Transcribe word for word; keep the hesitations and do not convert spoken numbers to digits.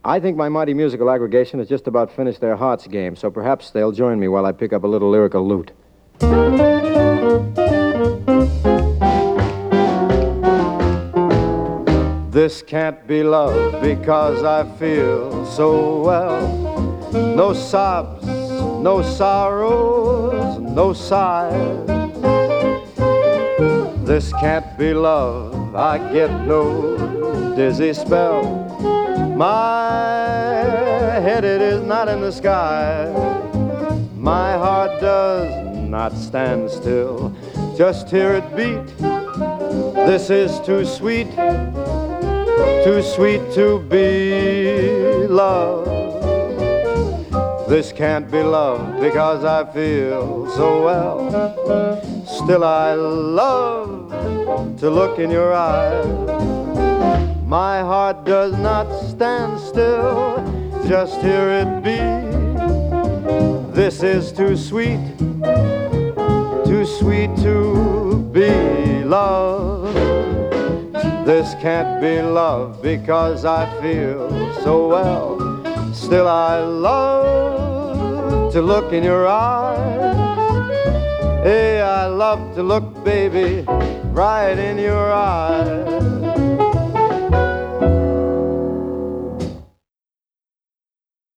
I think my mighty musical aggregation has just about finished their hearts game, so perhaps they'll join me while I pick up a little lyrical loot. This can't be love because I feel so well. No sobs, no sorrows, no sighs. This can't be love, I get no dizzy spell. My head, it is not in the sky. My heart does not stand still. Just hear it beat. This is too sweet, too sweet to be love. This can't be love because I feel so well. Still I love to look in your eyes. My heart does not stand still, just hear it beat. This is too sweet, too sweet to be love. This can't be love because I feel so well. Still I love to look in your eyes. Hey, I love to look, baby, right in your eyes.